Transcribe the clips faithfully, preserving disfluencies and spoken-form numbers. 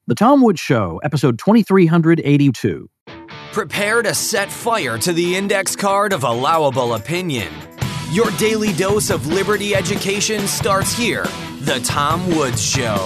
The Tom Woods Show, episode twenty-three eighty-two. Prepare to set fire to the index card of allowable opinion. Your daily dose of liberty education starts here. The Tom Woods Show.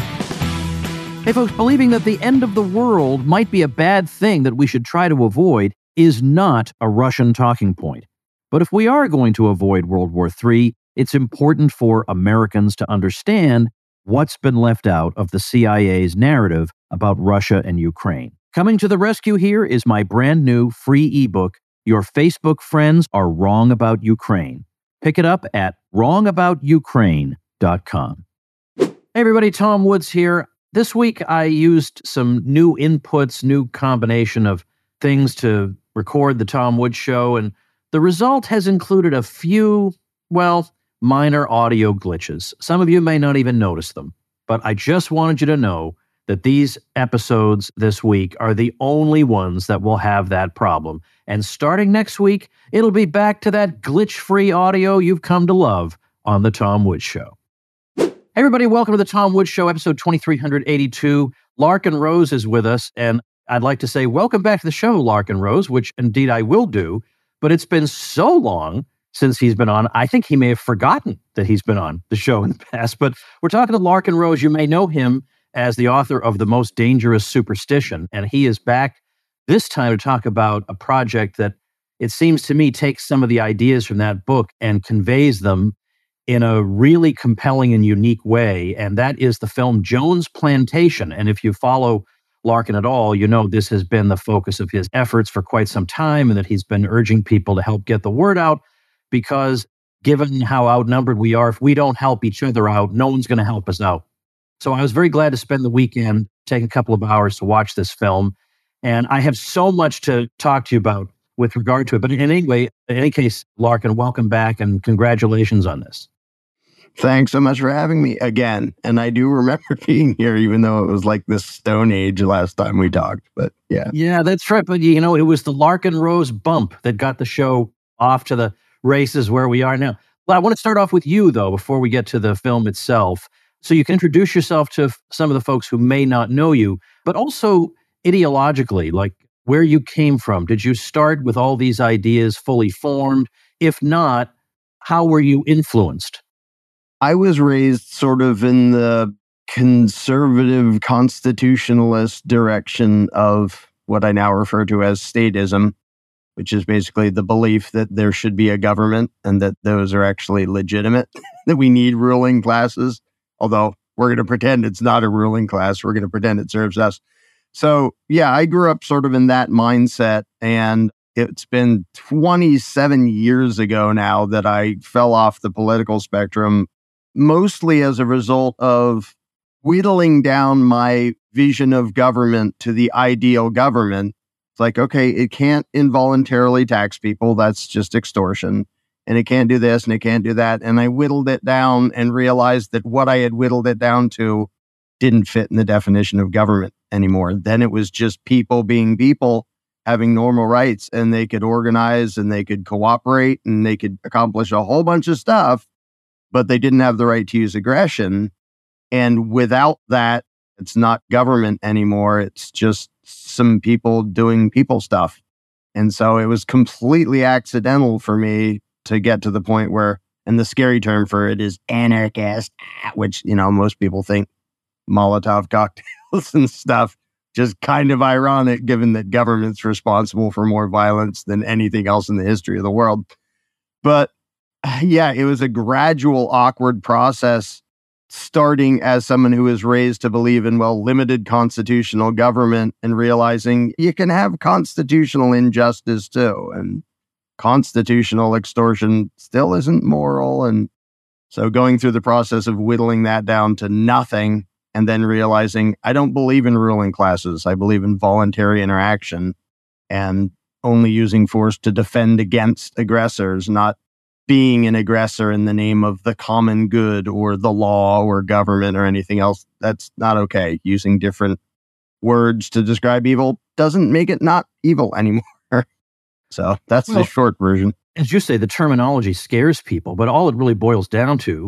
Hey folks, believing that the end of the world might be a bad thing that we should try to avoid is not a Russian talking point. But if we are going to avoid World War Three, it's important for Americans to understand what's been left out of the C I A's narrative about Russia and Ukraine. Coming to the rescue here is my brand new free ebook, Your Facebook Friends Are Wrong About Ukraine. Pick it up at wrong about ukraine dot com. Hey everybody, Tom Woods here. This week I used some new inputs, new combination of things to record the Tom Woods Show, and the result has included a few, well, minor audio glitches. Some of you may not even notice them, but I just wanted you to know that these episodes this week are the only ones that will have that problem. And starting next week, it'll be back to that glitch-free audio you've come to love on The Tom Woods Show. Hey everybody, welcome to The Tom Woods Show, episode twenty-three eighty-two. Larkin Rose is with us, and I'd like to say welcome back to the show, Larkin Rose, which indeed I will do, but it's been so long since he's been on. I think he may have forgotten that he's been on the show in the past, but we're talking to Larkin Rose. You may know him as the author of The Most Dangerous Superstition, and he is back this time to talk about a project that it seems to me takes some of the ideas from that book and conveys them in a really compelling and unique way, and that is the film Jones Plantation. And if you follow Larkin at all, you know this has been the focus of his efforts for quite some time, and that he's been urging people to help get the word out, because given how outnumbered we are, if we don't help each other out, no one's going to help us out. So I was very glad to spend the weekend, take a couple of hours to watch this film. And I have so much to talk to you about with regard to it. But in any way, in any case, Larkin, welcome back and congratulations on this. Thanks so much for having me again. And I do remember being here, even though it was like this Stone Age last time we talked. But yeah. Yeah, that's right. But, you know, it was the Larkin Rose bump that got the show off to the races where we are now. Well, I want to start off with you, though, before we get to the film itself. So you can introduce yourself to f- some of the folks who may not know you, but also ideologically, like where you came from. Did you start with all these ideas fully formed? If not, how were you influenced? I was raised sort of in the conservative constitutionalist direction of what I now refer to as statism, which is basically the belief that there should be a government and that those are actually legitimate, that we need ruling classes. Although we're going to pretend it's not a ruling class, we're going to pretend it serves us. So yeah, I grew up sort of in that mindset, and it's been twenty-seven years ago now that I fell off the political spectrum, mostly as a result of whittling down my vision of government to the ideal government. It's like, okay, it can't involuntarily tax people. That's just extortion. And it can't do this and it can't do that. And I whittled it down and realized that what I had whittled it down to didn't fit in the definition of government anymore. Then it was just people being people, having normal rights, and they could organize and they could cooperate and they could accomplish a whole bunch of stuff, but they didn't have the right to use aggression. And without that, it's not government anymore. It's just some people doing people stuff. And so it was completely accidental for me to get to the point where, and the scary term for it is anarchist, which, you know, most people think Molotov cocktails and stuff. Just kind of ironic, given that government's responsible for more violence than anything else in the history of the world. But yeah, it was a gradual, awkward process, starting as someone who was raised to believe in, well, limited constitutional government, and realizing you can have constitutional injustice too. And constitutional extortion still isn't moral. And so going through the process of whittling that down to nothing, and then realizing I don't believe in ruling classes. I believe in voluntary interaction and only using force to defend against aggressors, not being an aggressor in the name of the common good or the law or government or anything else. That's not okay. Using different words to describe evil doesn't make it not evil anymore. So that's well, the short version. As you say, the terminology scares people, but all it really boils down to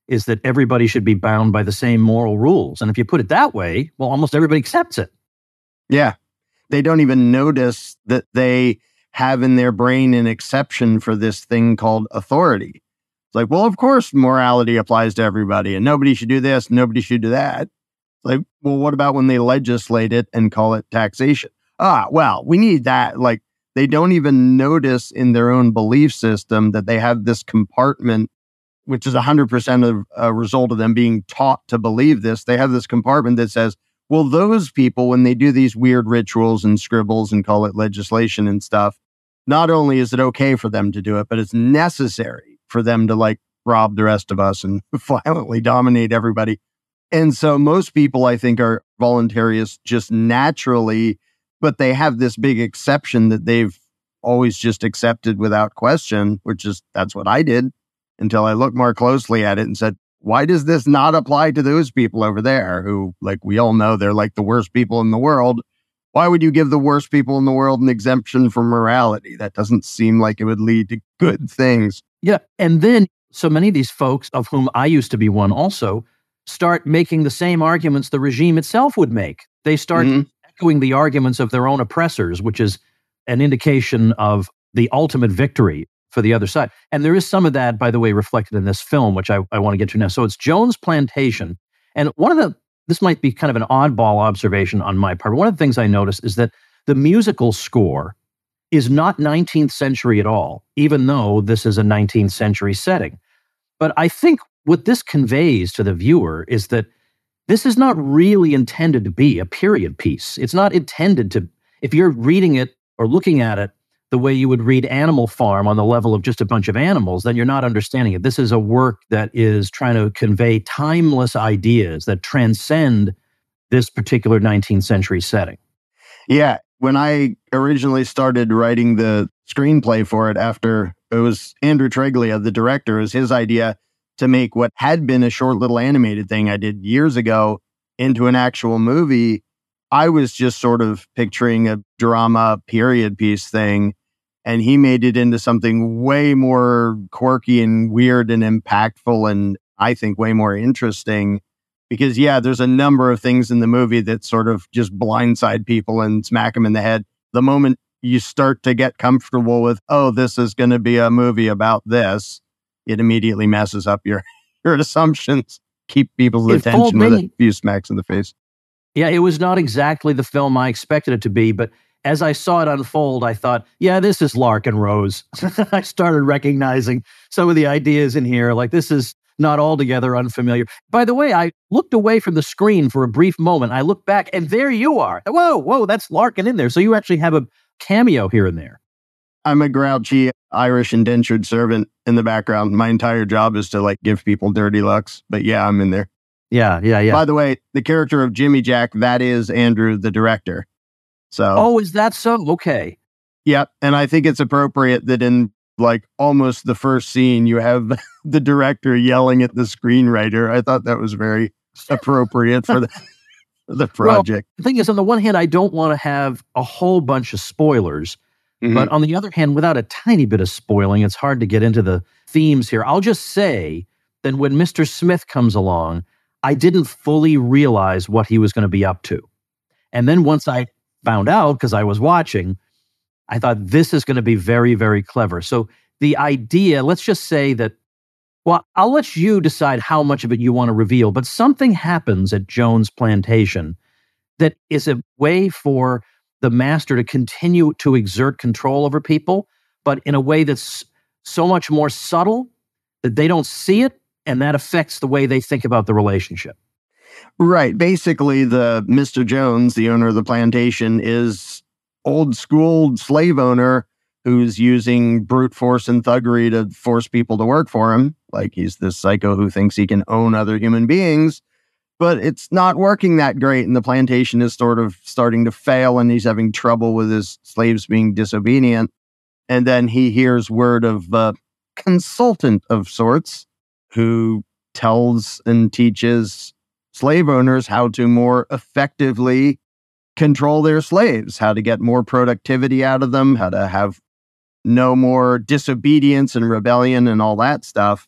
is that everybody should be bound by the same moral rules. And if you put it that way, well, almost everybody accepts it. Yeah. They don't even notice that they have in their brain an exception for this thing called authority. It's like, well, of course, morality applies to everybody and nobody should do this, nobody should do that. It's like, well, what about when they legislate it and call it taxation? Ah, well, we need that. Like, they don't even notice in their own belief system that they have this compartment, which is one hundred percent of a result of them being taught to believe this. They have this compartment that says, well, those people, when they do these weird rituals and scribbles and call it legislation and stuff, not only is it okay for them to do it, but it's necessary for them to like rob the rest of us and violently dominate everybody. And so most people, I think, are voluntarists just naturally, but they have this big exception that they've always just accepted without question, which is, that's what I did until I looked more closely at it and said, why does this not apply to those people over there who, like, we all know they're like the worst people in the world? Why would you give the worst people in the world an exemption from morality? That doesn't seem like it would lead to good things. Yeah. And then so many of these folks, of whom I used to be one also, start making the same arguments the regime itself would make. They start mm-hmm. echoing the arguments of their own oppressors, which is an indication of the ultimate victory for the other side. And there is some of that, by the way, reflected in this film, which I, I want to get to now. So it's Jones Plantation. And one of the, this might be kind of an oddball observation on my part. One of the things I noticed is that the musical score is not nineteenth century at all, even though this is a nineteenth century setting. But I think what this conveys to the viewer is that this is not really intended to be a period piece. It's not intended to, if you're reading it or looking at it the way you would read Animal Farm on the level of just a bunch of animals, then you're not understanding it. This is a work that is trying to convey timeless ideas that transcend this particular nineteenth century setting. Yeah. When I originally started writing the screenplay for it, after it was Andrew Treglia, the director, it was his idea to make what had been a short little animated thing I did years ago into an actual movie. I was just sort of picturing a drama period piece thing, and he made it into something way more quirky and weird and impactful, and I think way more interesting. Because, yeah, there's a number of things in the movie that sort of just blindside people and smack them in the head. The moment you start to get comfortable with, oh, this is going to be a movie about this, it immediately messes up your, your assumptions. Keep people's It told attention with me- a few smacks in the face. Yeah, it was not exactly the film I expected it to be, but as I saw it unfold, I thought, yeah, this is Lark and Rose. I started recognizing some of the ideas in here, like this is not altogether unfamiliar. By the way, I looked away from the screen for a brief moment. I looked back, and there you are. Whoa, whoa, that's Larkin in there. So you actually have a cameo here and there. I'm a grouchy Irish indentured servant in the background. My entire job is to like give people dirty looks. But yeah, I'm in there. Yeah, yeah, yeah. By the way, the character of Jimmy Jack, that is Andrew, the director. So, oh, is that so? Okay. Yeah. And I think it's appropriate that in like almost the first scene, you have the director yelling at the screenwriter. I thought that was very appropriate for the, for the project. Well, the thing is, on the one hand, I don't want to have a whole bunch of spoilers. Mm-hmm. But on the other hand, without a tiny bit of spoiling, it's hard to get into the themes here. I'll just say that when Mister Smith comes along, I didn't fully realize what he was going to be up to. And then once I found out, because I was watching, I thought this is going to be very, very clever. So the idea, let's just say that, well, I'll let you decide how much of it you want to reveal, but something happens at Jones Plantation that is a way for the master to continue to exert control over people, but in a way that's so much more subtle that they don't see it, and that affects the way they think about the relationship. Right. Basically, the Mister Jones, the owner of the plantation, is old school slave owner who's using brute force and thuggery to force people to work for him. Like he's this psycho who thinks he can own other human beings, but it's not working that great. And the plantation is sort of starting to fail, and he's having trouble with his slaves being disobedient. And then he hears word of a consultant of sorts who tells and teaches slave owners how to more effectively control their slaves, how to get more productivity out of them, how to have no more disobedience and rebellion and all that stuff.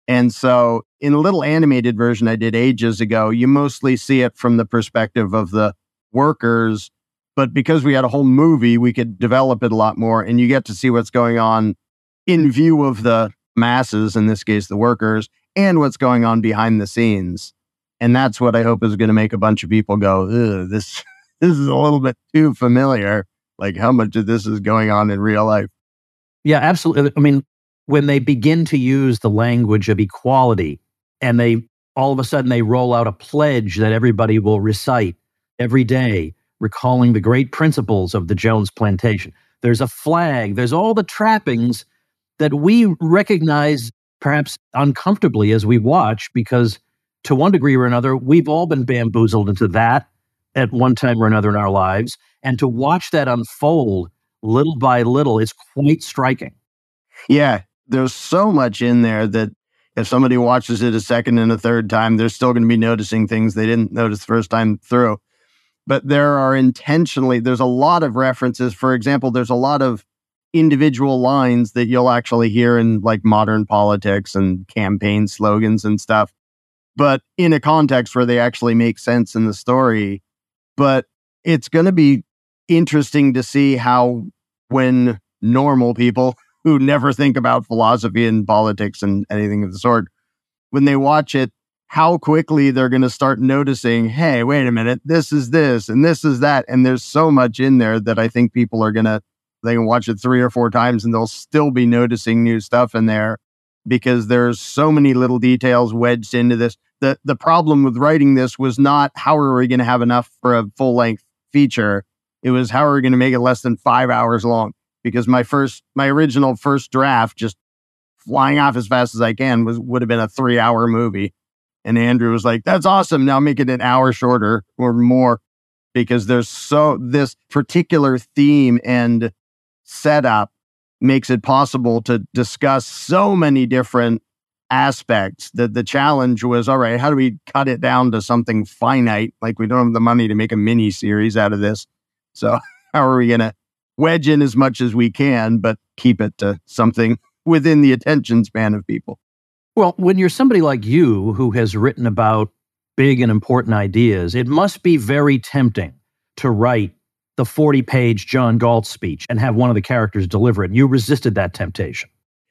And so in a little animated version I did ages ago, you mostly see it from the perspective of the workers. But because we had a whole movie, we could develop it a lot more. And you get to see what's going on in view of the masses, in this case, the workers, and what's going on behind the scenes. And that's what I hope is going to make a bunch of people go, ugh, this, this is a little bit too familiar. Like how much of this is going on in real life. Yeah, absolutely. I mean, when they begin to use the language of equality and they all of a sudden they roll out a pledge that everybody will recite every day, recalling the great principles of the Jones Plantation. There's a flag. There's all the trappings that we recognize perhaps uncomfortably as we watch, because to one degree or another, we've all been bamboozled into that at one time or another in our lives. And to watch that unfold little by little is quite striking. Yeah. There's so much in there that if somebody watches it a second and a third time, they're still going to be noticing things they didn't notice the first time through. But there are intentionally, there's a lot of references. For example, there's a lot of individual lines that you'll actually hear in like modern politics and campaign slogans and stuff, but in a context where they actually make sense in the story. But it's going to be interesting to see how, when normal people who never think about philosophy and politics and anything of the sort, when they watch it, how quickly they're going to start noticing, hey, wait a minute, this is this and this is that. And there's so much in there that I think people are going to, they can watch it three or four times and they'll still be noticing new stuff in there because there's so many little details wedged into this. The, the problem with writing this was not how are we going to have enough for a full length feature. It was how are we going to make it less than five hours long? Because my first, my original first draft, just flying off as fast as I can, was would have been a three hour movie. And Andrew was like, that's awesome. Now make it an hour shorter or more, because there's so, this particular theme and setup makes it possible to discuss so many different aspects that the challenge was, all right, how do we cut it down to something finite? Like we don't have the money to make a mini series out of this. So how are we going to wedge in as much as we can, but keep it to something within the attention span of people? Well, when you're somebody like you who has written about big and important ideas, it must be very tempting to write the forty-page John Galt speech and have one of the characters deliver it. You resisted that temptation.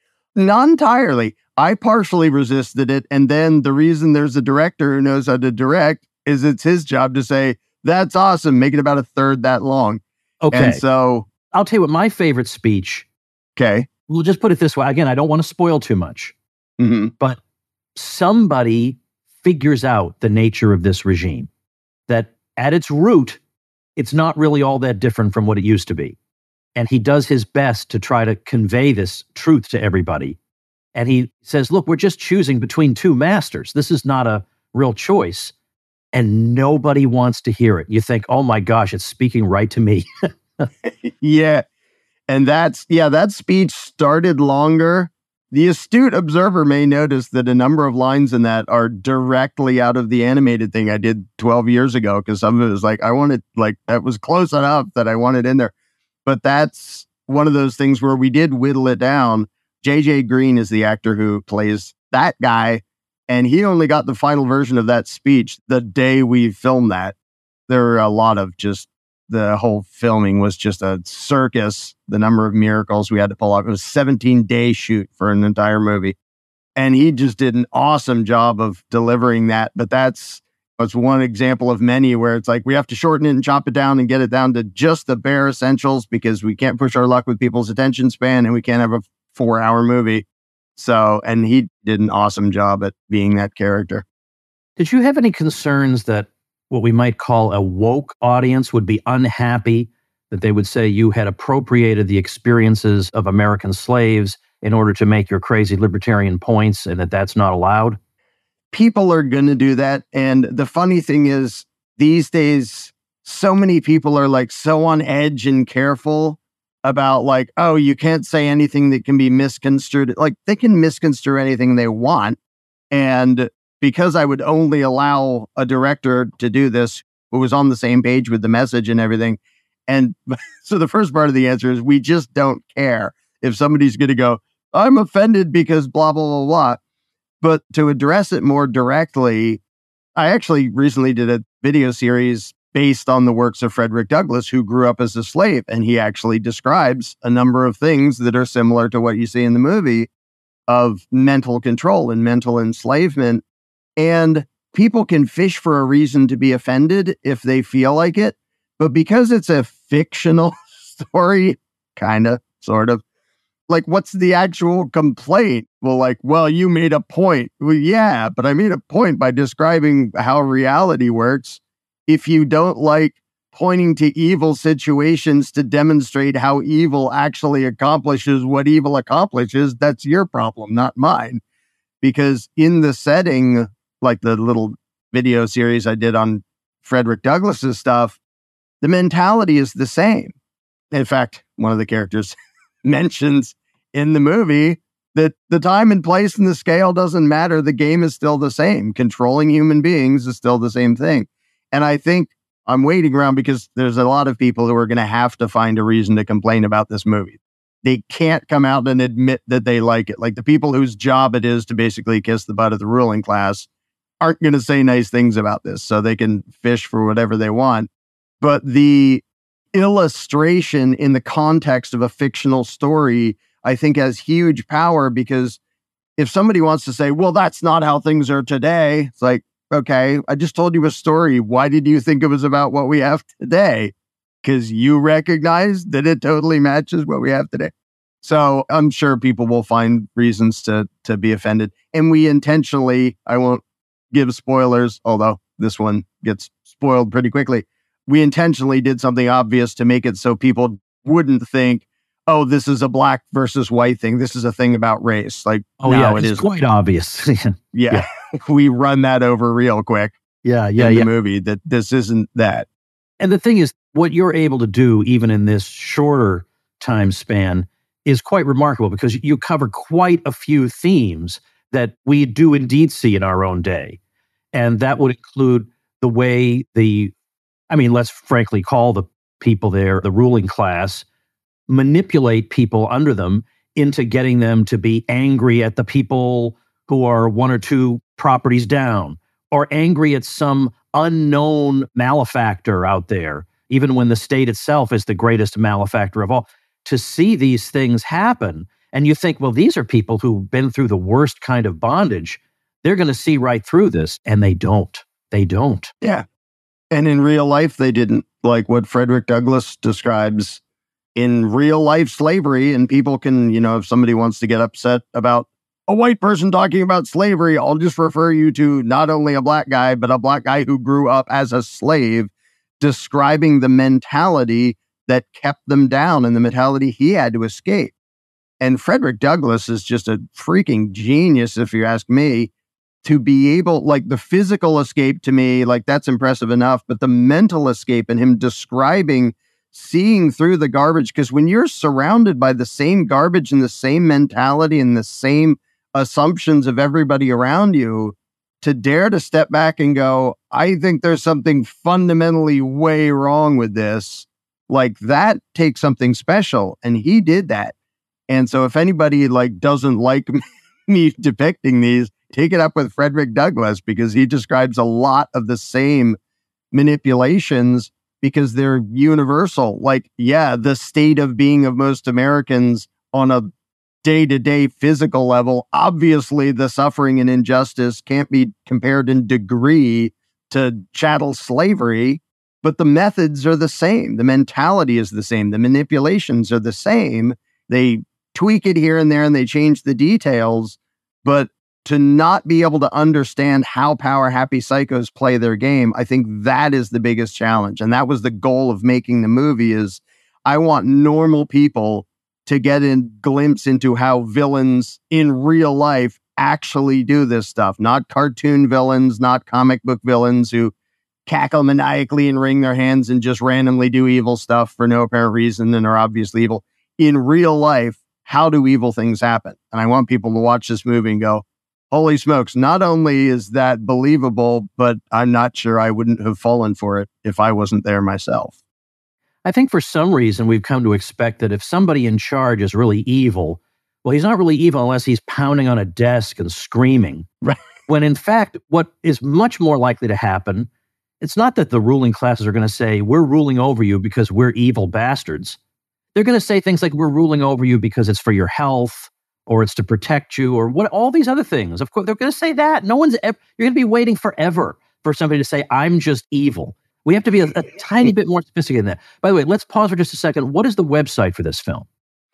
Not entirely. I partially resisted it. And then the reason there's a director who knows how to direct is it's his job to say, that's awesome, make it about a third that long. Okay. And so I'll tell you what my favorite speech, okay. We'll just put it this way. Again, I don't want to spoil too much, Mm-hmm. but somebody figures out the nature of this regime, that at its root, it's not really all that different from what it used to be. And he does his best to try to convey this truth to everybody. And he says, look, we're just choosing between two masters. This is not a real choice. And nobody wants to hear it. You think, oh my gosh, it's speaking right to me. Yeah. And that's, yeah, that speech started longer. The astute observer may notice that a number of lines in that are directly out of the animated thing I did twelve years ago, because some of it was like, I wanted, like, that was close enough that I wanted in there. But that's one of those things where we did whittle it down. J J Green is the actor who plays that guy, and he only got the final version of that speech the day we filmed that. There were a lot of just, the whole filming was just a circus. The number of miracles we had to pull off. It was a seventeen day shoot for an entire movie. And he just did an awesome job of delivering that. But that's, that's one example of many where it's like, we have to shorten it and chop it down and get it down to just the bare essentials, because we can't push our luck with people's attention span and we can't have a four hour movie. So, and he did an awesome job at being that character. Did you have any concerns that what we might call a woke audience would be unhappy, that they would say you had appropriated the experiences of American slaves in order to make your crazy libertarian points, and that that's not allowed? People are going to do that. And the funny thing is, these days, so many people are like so on edge and careful about like, oh, you can't say anything that can be misconstrued. Like, they can misconstrue anything they want. And because I would only allow a director to do this who was on the same page with the message and everything. And so the first part of the answer is we just don't care if somebody's going to go, I'm offended because blah, blah, blah, blah. But to address it more directly, I actually recently did a video series based on the works of Frederick Douglass, who grew up as a slave. And he actually describes a number of things that are similar to what you see in the movie of mental control and mental enslavement. And people can fish for a reason to be offended if they feel like it. But because it's a fictional story, kind of, sort of, like, what's the actual complaint? Well, like, well, you made a point. Well, yeah, but I made a point by describing how reality works. If you don't like pointing to evil situations to demonstrate how evil actually accomplishes what evil accomplishes, that's your problem, not mine. Because in the setting, like the little video series I did on Frederick Douglass's stuff, the mentality is the same. In fact, one of the characters mentions in the movie that the time and place and the scale doesn't matter. The game is still the same. Controlling human beings is still the same thing. And I think I'm waiting around because there's a lot of people who are going to have to find a reason to complain about this movie. They can't come out and admit that they like it. Like the people whose job it is to basically kiss the butt of the ruling class aren't going to say nice things about this, so they can fish for whatever they want. But the illustration in the context of a fictional story, I think, has huge power, because if somebody wants to say, well, that's not how things are today, it's like, okay, I just told you a story. Why did you think it was about what we have today? Because you recognize that it totally matches what we have today. So I'm sure people will find reasons to to be offended. And we intentionally, I won't give spoilers, although this one gets spoiled pretty quickly. We intentionally did something obvious to make it so people wouldn't think, oh, this is a black versus white thing. This is a thing about race. Like, oh, no, yeah, it it's is quite obvious. yeah. Yeah. We run that over real quick. Yeah, yeah, in the yeah. movie, that this isn't that. And the thing is, what you're able to do, even in this shorter time span, is quite remarkable, because you cover quite a few themes that we do indeed see in our own day. And that would include the way the, I mean, let's frankly call the people there, the ruling class, manipulate people under them into getting them to be angry at the people who are one or two properties down, or angry at some unknown malefactor out there, even when the state itself is the greatest malefactor of all. To see these things happen, and you think, well, these are people who've been through the worst kind of bondage. They're going to see right through this, and they don't. They don't. Yeah. And in real life, they didn't. Like what Frederick Douglass describes in real life slavery, and people can, you know, if somebody wants to get upset about a white person talking about slavery, I'll just refer you to not only a black guy, but a black guy who grew up as a slave, describing the mentality that kept them down and the mentality he had to escape. And Frederick Douglass is just a freaking genius, if you ask me, to be able, like the physical escape to me, like that's impressive enough, but the mental escape and him describing seeing through the garbage, because when you're surrounded by the same garbage and the same mentality and the same assumptions of everybody around you, to dare to step back and go, I think there's something fundamentally way wrong with this, like that takes something special. And he did that. And so if anybody like doesn't like me depicting these, take it up with Frederick Douglass, because he describes a lot of the same manipulations, because they're universal. Like, yeah, the state of being of most Americans on a day-to-day physical level, obviously the suffering and injustice can't be compared in degree to chattel slavery, but the methods are the same. The mentality is the same. The manipulations are the same. They tweak it here and there and they change the details, but to not be able to understand how power-happy psychos play their game, I think that is the biggest challenge. And that was the goal of making the movie, is I want normal people to get a glimpse into how villains in real life actually do this stuff. Not cartoon villains, not comic book villains who cackle maniacally and wring their hands and just randomly do evil stuff for no apparent reason and are obviously evil. In real life, how do evil things happen? And I want people to watch this movie and go, holy smokes, not only is that believable, but I'm not sure I wouldn't have fallen for it if I wasn't there myself. I think for some reason we've come to expect that if somebody in charge is really evil, well, he's not really evil unless he's pounding on a desk and screaming. Right. When in fact, what is much more likely to happen, it's not that the ruling classes are going to say, we're ruling over you because we're evil bastards. They're going to say things like, we're ruling over you because it's for your health, or it's to protect you, or what, all these other things. Of course, they're going to say that. No one's ever, you're going to be waiting forever for somebody to say, I'm just evil. We have to be a, a tiny bit more sophisticated than that. By the way, let's pause for just a second. What is the website for this film?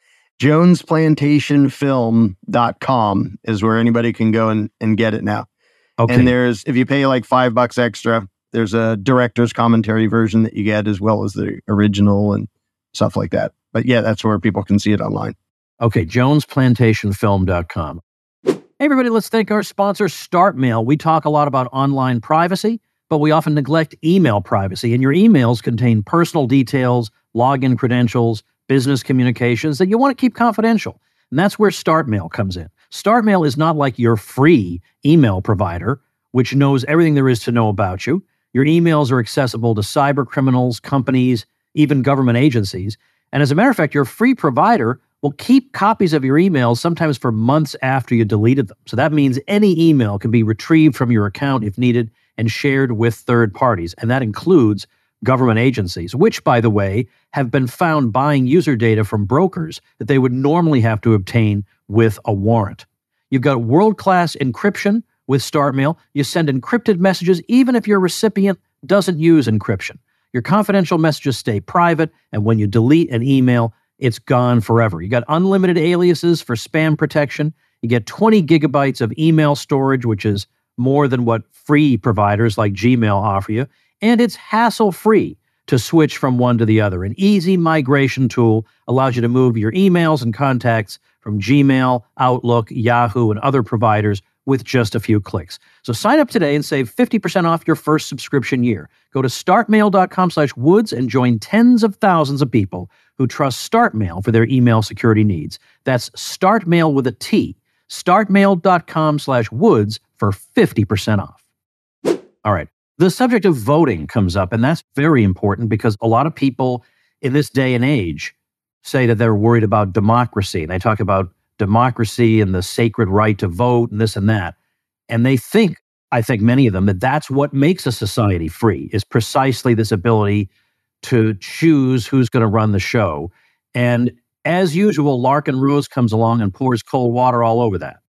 jones plantation film dot com is where anybody can go and, and get it now. Okay. And there's, if you pay like five bucks extra, there's a director's commentary version that you get, as well as the original and stuff like that. But yeah, that's where people can see it online. Okay, jones plantation film dot com. Hey, everybody, let's thank our sponsor, StartMail. We talk a lot about online privacy, but we often neglect email privacy. And your emails contain personal details, login credentials, business communications that you want to keep confidential. And that's where StartMail comes in. StartMail is not like your free email provider, which knows everything there is to know about you. Your emails are accessible to cyber criminals, companies, even government agencies. And as a matter of fact, your free provider will keep copies of your emails sometimes for months after you deleted them. So that means any email can be retrieved from your account if needed and shared with third parties. And that includes government agencies, which, by the way, have been found buying user data from brokers that they would normally have to obtain with a warrant. You've got world-class encryption with StartMail. You send encrypted messages even if your recipient doesn't use encryption. Your confidential messages stay private, and when you delete an email, it's gone forever. You got unlimited aliases for spam protection. You get twenty gigabytes of email storage, which is more than what free providers like Gmail offer you. And it's hassle-free to switch from one to the other. An easy migration tool allows you to move your emails and contacts from Gmail, Outlook, Yahoo, and other providers with just a few clicks. So sign up today and save fifty percent off your first subscription year. Go to startmail.com slash woods and join tens of thousands of people who trust StartMail for their email security needs. That's StartMail with a T. startmail.com slash woods for fifty percent off. All right. The subject of voting comes up, and that's very important because a lot of people in this day and age say that they're worried about democracy. And they talk about democracy and the sacred right to vote and this and that. And they think, I think many of them, that that's what makes a society free, is precisely this ability to choose who's going to run the show. And as usual, Larkin Rose comes along and pours cold water all over that.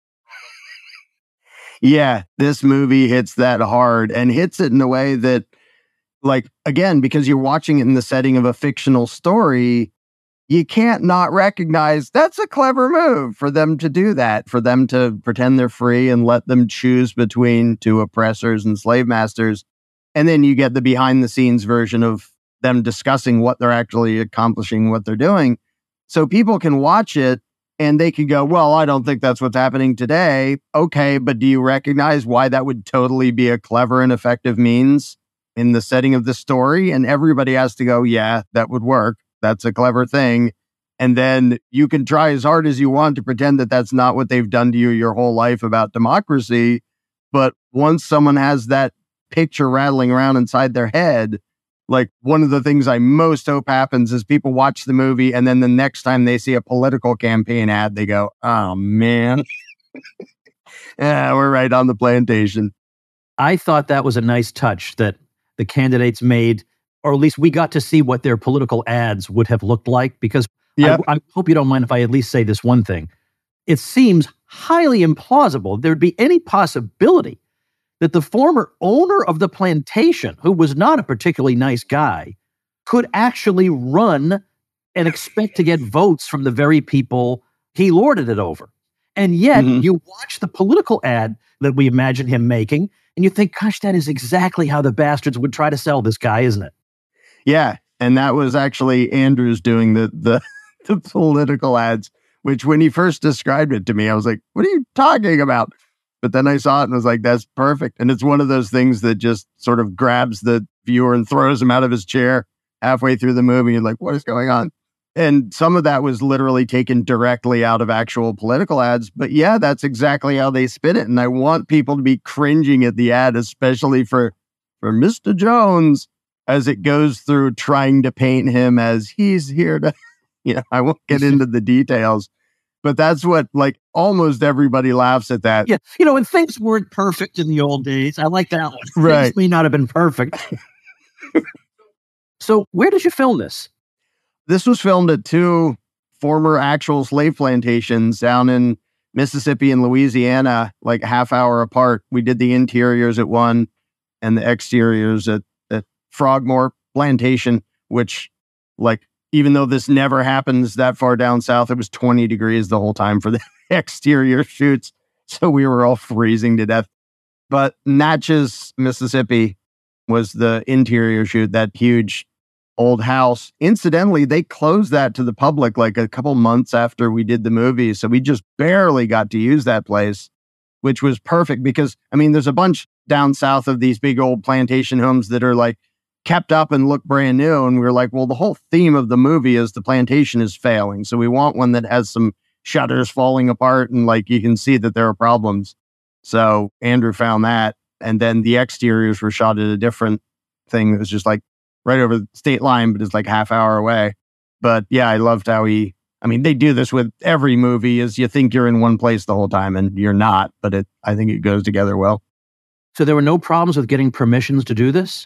Yeah, this movie hits that hard and hits it in a way that, like, again, because you're watching it in the setting of a fictional story, you can't not recognize that's a clever move for them to do that, for them to pretend they're free and let them choose between two oppressors and slave masters. And then you get the behind the scenes version of them discussing what they're actually accomplishing, what they're doing. So people can watch it and they can go, well, I don't think that's what's happening today. Okay, but do you recognize why that would totally be a clever and effective means in the setting of the story? And everybody has to go, yeah, that would work. That's a clever thing. And then you can try as hard as you want to pretend that that's not what they've done to you your whole life about democracy. But once someone has that picture rattling around inside their head, like, one of the things I most hope happens is people watch the movie and then the next time they see a political campaign ad, they go, oh, man. Yeah, we're right on the plantation. I thought that was a nice touch that the candidates made, or at least we got to see what their political ads would have looked like, because yep. I, I hope you don't mind if I at least say this one thing. It seems highly implausible there'd be any possibility that the former owner of the plantation, who was not a particularly nice guy, could actually run and expect to get votes from the very people he lorded it over. And yet, mm-hmm. you watch the political ad that we imagine him making, and you think, gosh, that is exactly how the bastards would try to sell this guy, isn't it? Yeah, and that was actually Andrews doing the, the, the political ads, which when he first described it to me, I was like, what are you talking about? But then I saw it and was like, that's perfect. And it's one of those things that just sort of grabs the viewer and throws him out of his chair halfway through the movie. You're like, what is going on? And some of that was literally taken directly out of actual political ads. But yeah, that's exactly how they spin it. And I want people to be cringing at the ad, especially for, for Mister Jones, as it goes through trying to paint him as he's here to, you know, I won't get into the details. But that's what, like, almost everybody laughs at that. Yeah. You know, and things weren't perfect in the old days. I like that one. Right. Things may not have been perfect. So where did you film this? This was filmed at two former actual slave plantations down in Mississippi and Louisiana, like half hour apart. We did the interiors at one and the exteriors at, at Frogmore Plantation, which, like, even though this never happens that far down south, it was twenty degrees the whole time for the exterior shoots. So we were all freezing to death. But Natchez, Mississippi was the interior shoot, that huge old house. Incidentally, they closed that to the public like a couple months after we did the movie. So we just barely got to use that place, which was perfect because, I mean, there's a bunch down south of these big old plantation homes that are like kept up and look brand new. And we were like, well, the whole theme of the movie is the plantation is failing. So we want one that has some shutters falling apart and like you can see that there are problems. So Andrew found that. And then the exteriors were shot at a different thing that was just like right over the state line, but it's like half hour away. But yeah, I loved how he, I mean, they do this with every movie is you think you're in one place the whole time and you're not, but it, I think it goes together well. So there were no problems with getting permissions to do this?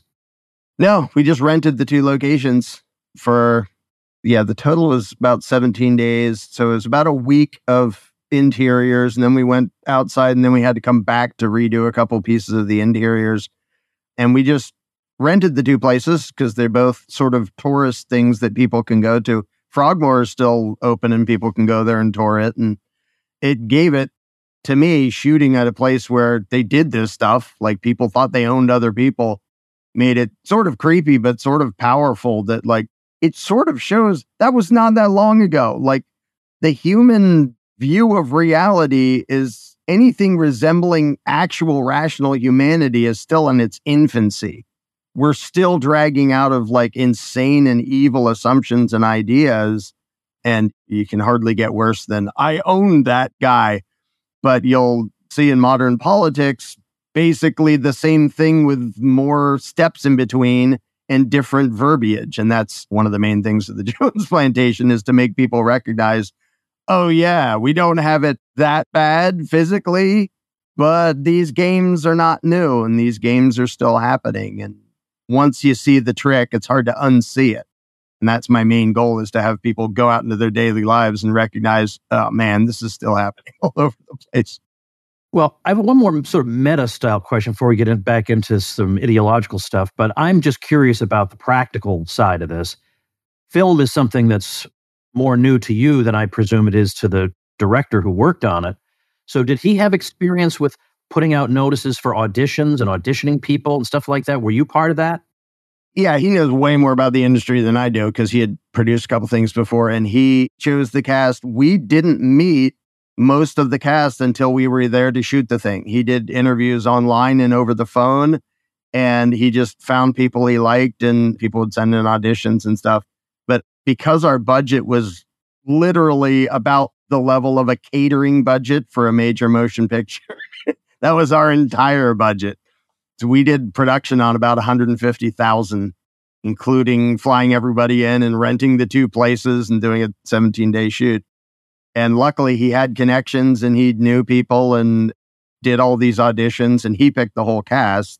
No, we just rented the two locations for, yeah, the total was about seventeen days. So it was about a week of interiors. And then we went outside and then we had to come back to redo a couple pieces of the interiors. And we just rented the two places because they're both sort of tourist things that people can go to. Frogmore is still open and people can go there and tour it. And it gave it, to me, shooting at a place where they did this stuff, like people thought they owned other people, made it sort of creepy, but sort of powerful that like, it sort of shows that was not that long ago. Like the human view of reality is anything resembling actual rational humanity is still in its infancy. We're still dragging out of like insane and evil assumptions and ideas. And you can hardly get worse than I own that guy. But you'll see in modern politics, basically the same thing with more steps in between and different verbiage. And that's one of the main things of the Jones Plantation is to make people recognize, oh yeah, we don't have it that bad physically, but these games are not new and these games are still happening. And once you see the trick, it's hard to unsee it. And that's my main goal is to have people go out into their daily lives and recognize, oh man, this is still happening all over the place. Well, I have one more sort of meta style question before we get in, back into some ideological stuff, but I'm just curious about the practical side of this. Film is something that's more new to you than I presume it is to the director who worked on it. So did he have experience with putting out notices for auditions and auditioning people and stuff like that? Were you part of that? Yeah, he knows way more about the industry than I do because he had produced a couple things before and he chose the cast. We didn't meet most of the cast until we were there to shoot the thing. He did interviews online and over the phone, and he just found people he liked and people would send in auditions and stuff. But because our budget was literally about the level of a catering budget for a major motion picture, that was our entire budget. So we did production on about one hundred fifty thousand, including flying everybody in and renting the two places and doing a seventeen day shoot. And luckily he had connections and he knew people and did all these auditions and he picked the whole cast.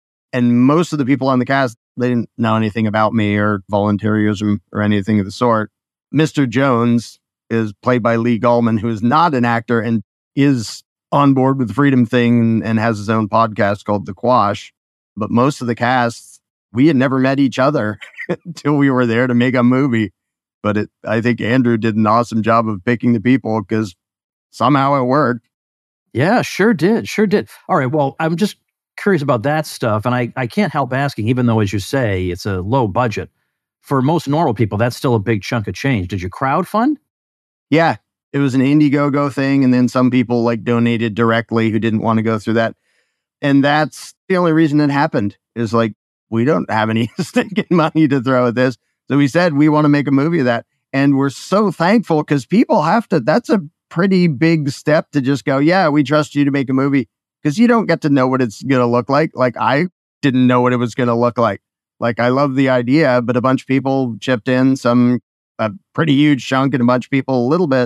And most of the people on the cast, they didn't know anything about me or volunteerism or anything of the sort. Mister Jones is played by Lee Gallman, who is not an actor and is on board with the Freedom Thing and has his own podcast called The Quash. But most of the cast, we had never met each other until we were there to make a movie. But it, I think Andrew did an awesome job of picking the people because somehow it worked. Yeah, sure did. Sure did. All right. Well, I'm just curious about that stuff. And I, I can't help asking, even though, as you say, it's a low budget. For most normal people, that's still a big chunk of change. Did you crowdfund? Yeah, it was an Indiegogo thing. And then some people like donated directly who didn't want to go through that. And that's the only reason it happened is like, we don't have any stinking money to throw at this. So we said, we want to make a movie of that. And we're so thankful because people have to, that's a pretty big step to just go, yeah, we trust you to make a movie because you don't get to know what it's going to look like. Like I didn't know what it was going to look like. Like I love the idea, but a bunch of people chipped in, some, a pretty huge chunk and a bunch of people a little bit.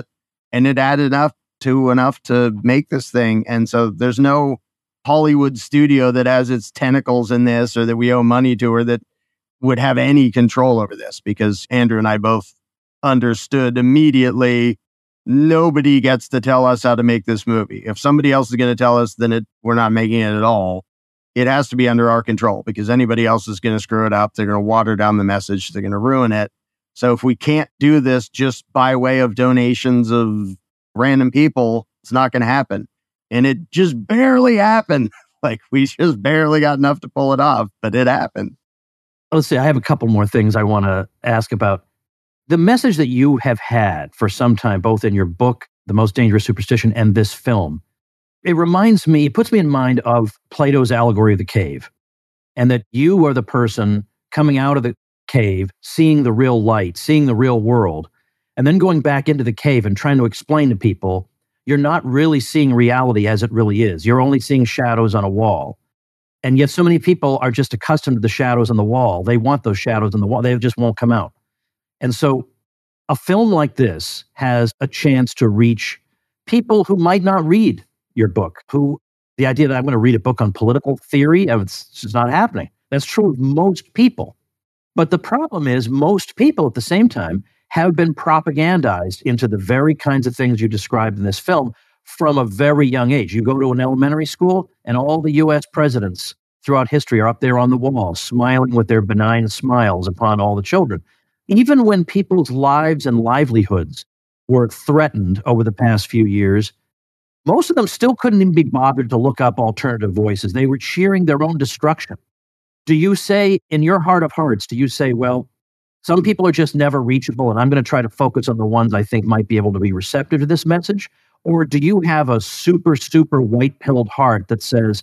And it added up to enough to make this thing. And so there's no Hollywood studio that has its tentacles in this or that we owe money to or that would have any control over this, because Andrew and I both understood immediately nobody gets to tell us how to make this movie. If somebody else is going to tell us, then it, we're not making it at all. It has to be under our control, because anybody else is going to screw it up. They're going to water down the message. They're going to ruin it. So if we can't do this just by way of donations of random people, it's not going to happen. And it just barely happened. Like, we just barely got enough to pull it off, but it happened. Let's see, I have a couple more things I want to ask about. The message that you have had for some time, both in your book, The Most Dangerous Superstition, and this film, it reminds me, it puts me in mind of Plato's allegory of the cave, and that you are the person coming out of the cave, seeing the real light, seeing the real world, and then going back into the cave and trying to explain to people, you're not really seeing reality as it really is. You're only seeing shadows on a wall. And yet so many people are just accustomed to the shadows on the wall. They want those shadows on the wall. They just won't come out. And so a film like this has a chance to reach people who might not read your book, who the idea that I'm going to read a book on political theory, it's just not happening. That's true of most people. But the problem is most people at the same time have been propagandized into the very kinds of things you described in this film from a very young age. You go to an elementary school and all the U S presidents throughout history are up there on the wall, smiling with their benign smiles upon all the children. Even when people's lives and livelihoods were threatened over the past few years, most of them still couldn't even be bothered to look up alternative voices. They were cheering their own destruction. Do you say, in your heart of hearts, do you say, well, some people are just never reachable, and I'm going to try to focus on the ones I think might be able to be receptive to this message? Or do you have a super, super white-pilled heart that says,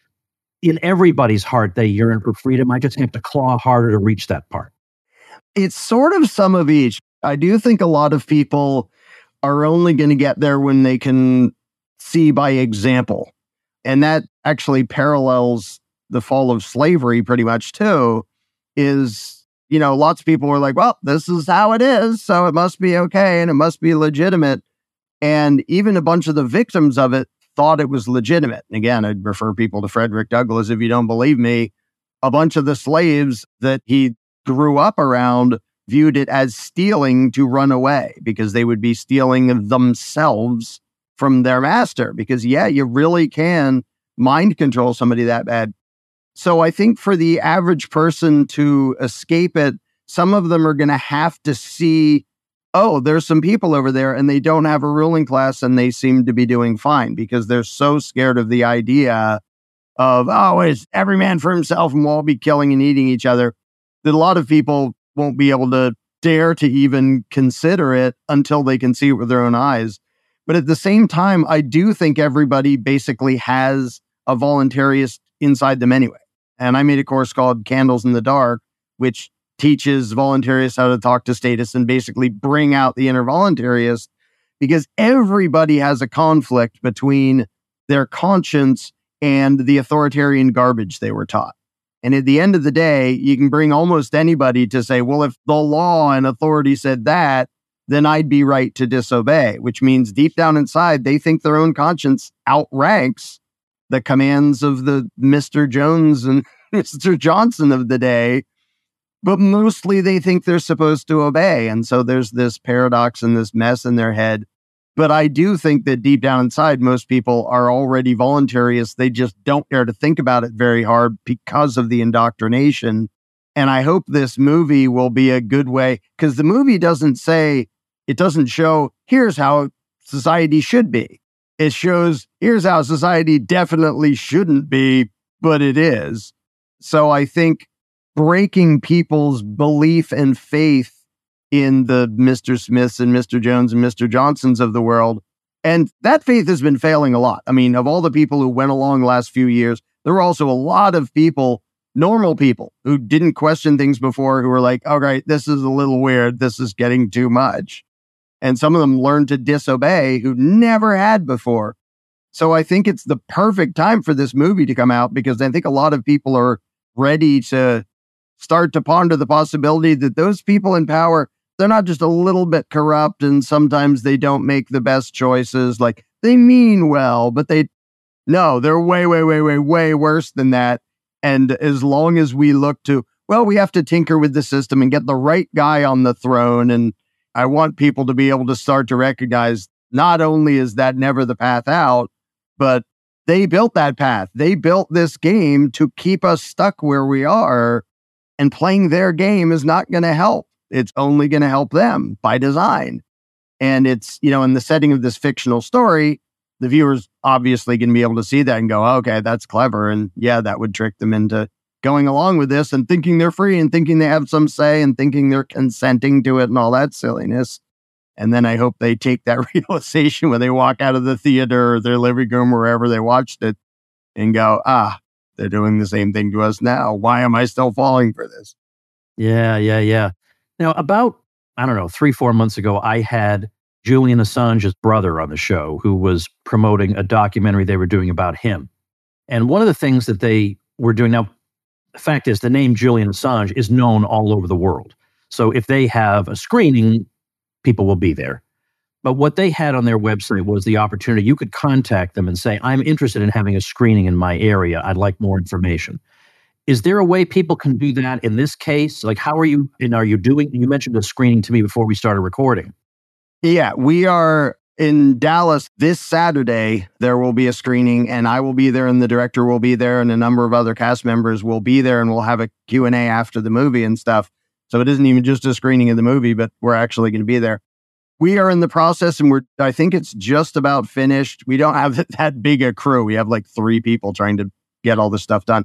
in everybody's heart, they yearn for freedom. I just have to claw harder to reach that part? It's sort of some of each. I do think a lot of people are only going to get there when they can see by example. And that actually parallels the fall of slavery pretty much too, is, you know, lots of people were like, well, this is how it is, so it must be okay and it must be legitimate. And even a bunch of the victims of it thought it was legitimate. And again, I'd refer people to Frederick Douglass if you don't believe me. A bunch of the slaves that he grew up around viewed it as stealing to run away, because they would be stealing themselves from their master. Because, yeah, you really can mind control somebody that bad. So I think for the average person to escape it, some of them are going to have to see, oh, there's some people over there and they don't have a ruling class and they seem to be doing fine, because they're so scared of the idea of, oh, it's every man for himself and we'll all be killing and eating each other, that a lot of people won't be able to dare to even consider it until they can see it with their own eyes. But at the same time, I do think everybody basically has a voluntarist inside them anyway. And I made a course called Candles in the Dark, which teaches voluntarists how to talk to statists and basically bring out the inner voluntarist, because everybody has a conflict between their conscience and the authoritarian garbage they were taught. And at the end of the day, you can bring almost anybody to say, well, if the law and authority said that, then I'd be right to disobey, which means deep down inside, they think their own conscience outranks the commands of the Mister Jones and Mister Johnson of the day, but mostly they think they're supposed to obey. And so there's this paradox and this mess in their head. But I do think that deep down inside, most people are already voluntarists. They just don't dare to think about it very hard because of the indoctrination. And I hope this movie will be a good way, because the movie doesn't say, it doesn't show, here's how society should be. It shows, here's how society definitely shouldn't be, but it is. So I think breaking people's belief and faith in the Mister Smiths and Mister Jones and Mister Johnsons of the world, and that faith has been failing a lot. I mean, of all the people who went along the last few years, there were also a lot of people, normal people, who didn't question things before, who were like, all right, this is a little weird. This is getting too much. And some of them learned to disobey who never had before. So I think it's the perfect time for this movie to come out, because I think a lot of people are ready to start to ponder the possibility that those people in power they're not just a little bit corrupt and sometimes they don't make the best choices. Like they mean well, but they, no, they're way, way, way, way, way worse than that. And as long as we look to, well, we have to tinker with the system and get the right guy on the throne. And I want people to be able to start to recognize not only is that never the path out, but they built that path. They built this game to keep us stuck where we are, and playing their game is not going to help. It's only going to help them by design. And it's, you know, in the setting of this fictional story, the viewer's obviously going to be able to see that and go, okay, that's clever. And yeah, that would trick them into going along with this and thinking they're free and thinking they have some say and thinking they're consenting to it and all that silliness. And then I hope they take that realization when they walk out of the theater or their living room, wherever they watched it, and go, ah, they're doing the same thing to us now. Why am I still falling for this? Yeah, yeah, yeah. Now, about, I don't know, three, four months ago, I had Julian Assange's brother on the show who was promoting a documentary they were doing about him. And one of the things that they were doing, now, the fact is the name Julian Assange is known all over the world. So if they have a screening, people will be there. But what they had on their website was the opportunity. You could contact them and say, I'm interested in having a screening in my area. I'd like more information. Is there a way people can do that in this case? Like, how are you, and are you doing, you mentioned a screening to me before we started recording. Yeah, we are in Dallas this Saturday. There will be a screening and I will be there and the director will be there and a number of other cast members will be there, and we'll have a Q and A after the movie and stuff. So it isn't even just a screening of the movie, but we're actually going to be there. We are in the process and we're, I think it's just about finished. We don't have that big a crew. We have like three people trying to get all this stuff done,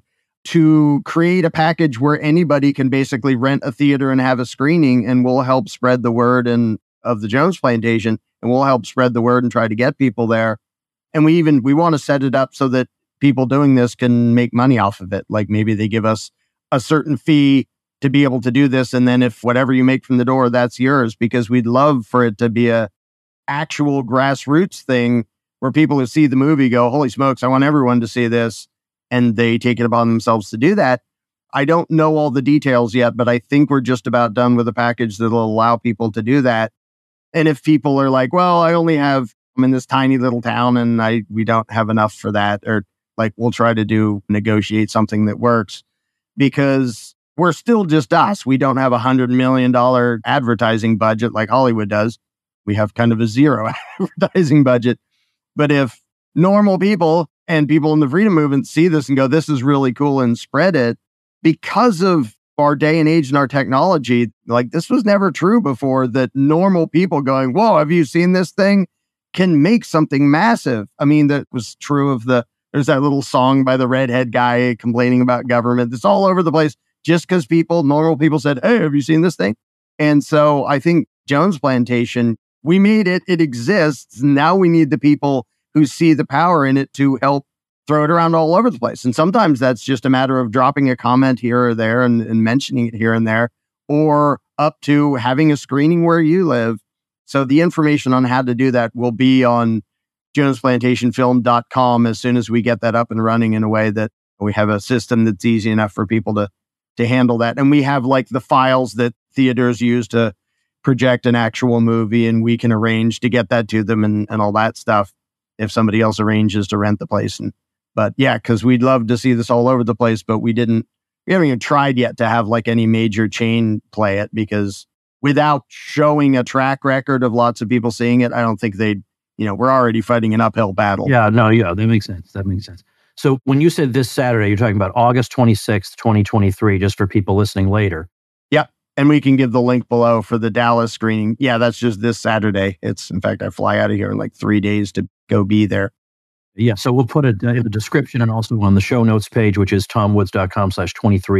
to create a package where anybody can basically rent a theater and have a screening, and we'll help spread the word and of the Jones Plantation, and we'll help spread the word and try to get people there. And we even, we want to set it up so that people doing this can make money off of it. Like maybe they give us a certain fee to be able to do this. And then if whatever you make from the door, that's yours, because we'd love for it to be a actual grassroots thing where people who see the movie go, holy smokes, I want everyone to see this. And they take it upon themselves to do that. I don't know all the details yet, but I think we're just about done with a package that'll allow people to do that. And if people are like, well, I only have, I'm in this tiny little town and I we don't have enough for that, or like, we'll try to do, negotiate something that works, because we're still just us. We don't have a hundred million dollar advertising budget like Hollywood does. We have kind of a zero advertising budget. But if normal people and people in the freedom movement see this and go, this is really cool, and spread it, because of our day and age and our technology, like this was never true before, that normal people going, whoa, have you seen this thing, can make something massive. I mean, that was true of the, there's that little song by the redhead guy complaining about government. It's all over the place just because people, normal people said, hey, have you seen this thing? And so I think Jones Plantation, we made it, it exists. Now we need the people who see the power in it to help throw it around all over the place. And sometimes that's just a matter of dropping a comment here or there and, and mentioning it here and there, or up to having a screening where you live. So the information on how to do that will be on jones plantation film dot com as soon as we get that up and running in a way that we have a system that's easy enough for people to, to handle that. And we have like the files that theaters use to project an actual movie, and we can arrange to get that to them and, and all that stuff if somebody else arranges to rent the place. And But yeah, because we'd love to see this all over the place, but we didn't, we haven't even tried yet to have like any major chain play it, because without showing a track record of lots of people seeing it, I don't think they'd, you know, we're already fighting an uphill battle. Yeah, no, yeah, that makes sense. That makes sense. So when you said this Saturday, you're talking about August twenty-sixth, twenty twenty-three, just for people listening later. Yep. And we can give the link below for the Dallas screening. Yeah, that's just this Saturday. It's, in fact, I fly out of here in like three days to go be there. Yeah, so we'll put it in the description and also on the show notes page, which is tomwoods.com slash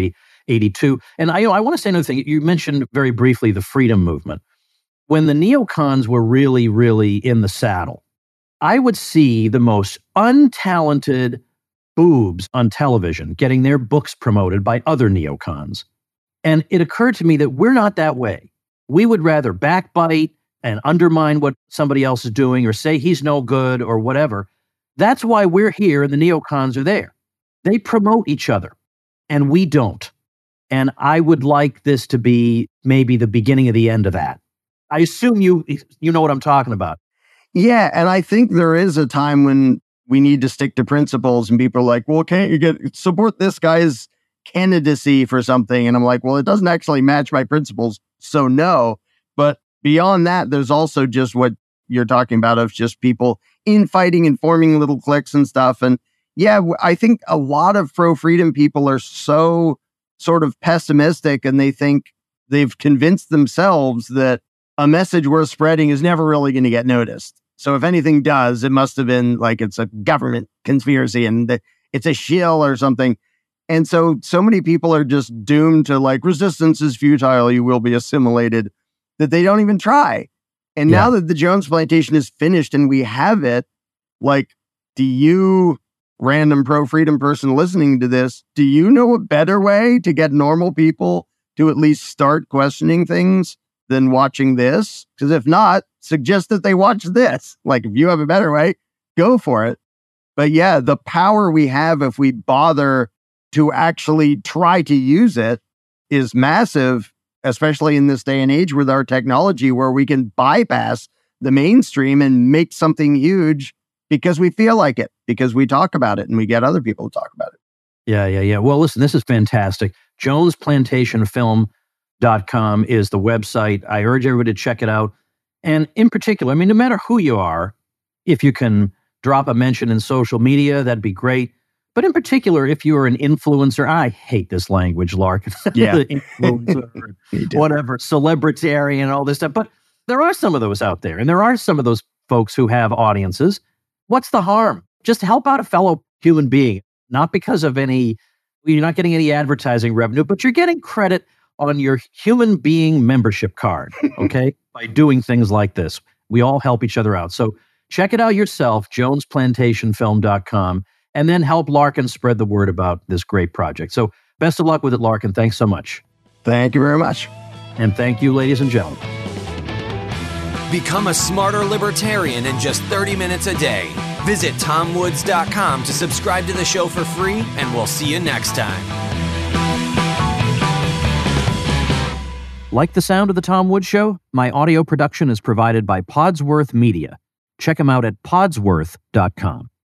2382. And I, you know, I want to say another thing. You mentioned very briefly the freedom movement. When the neocons were really, really in the saddle, I would see the most untalented boobs on television getting their books promoted by other neocons. And it occurred to me that we're not that way. We would rather backbite and undermine what somebody else is doing, or say he's no good or whatever. That's why we're here and the neocons are there. They promote each other and we don't. And I would like this to be maybe the beginning of the end of that. I assume you you know what I'm talking about. Yeah, and I think there is a time when we need to stick to principles, and people are like, well, can't you get support this guy's candidacy for something? And I'm like, well, it doesn't actually match my principles, so no. But beyond that, there's also just what you're talking about of just people infighting and forming little cliques and stuff. And yeah, I think a lot of pro-freedom people are so sort of pessimistic, and they think they've convinced themselves that a message worth spreading is never really going to get noticed. So if anything does, it must have been like it's a government conspiracy and it's a shill or something. And so, so many people are just doomed to like, resistance is futile, you will be assimilated, that they don't even try. And yeah. Now that the Jones Plantation is finished and we have it, like, do you, random pro-freedom person listening to this, do you know a better way to get normal people to at least start questioning things than watching this? Because if not, suggest that they watch this. Like, if you have a better way, go for it. But yeah, the power we have if we bother to actually try to use it is massive, especially in this day and age with our technology, where we can bypass the mainstream and make something huge because we feel like it, because we talk about it and we get other people to talk about it. Yeah, yeah, yeah. Well, listen, this is fantastic. jones plantation film dot com is the website. I urge everybody to check it out. And in particular, I mean, no matter who you are, if you can drop a mention in social media, that'd be great. But in particular, if you are an influencer, I hate this language, Lark. Yeah. Influencer, whatever, celebritarian and all this stuff. But there are some of those out there. And there are some of those folks who have audiences. What's the harm? Just help out a fellow human being. Not because of any, you're not getting any advertising revenue, but you're getting credit on your human being membership card, okay? By doing things like this. We all help each other out. So check it out yourself, jones plantation film dot com, and then help Larkin spread the word about this great project. So best of luck with it, Larkin. Thanks so much. Thank you very much. And thank you, ladies and gentlemen. Become a smarter libertarian in just thirty minutes a day. Visit tom woods dot com to subscribe to the show for free, and we'll see you next time. Like the sound of The Tom Woods Show? My audio production is provided by Podsworth Media. Check them out at podsworth dot com.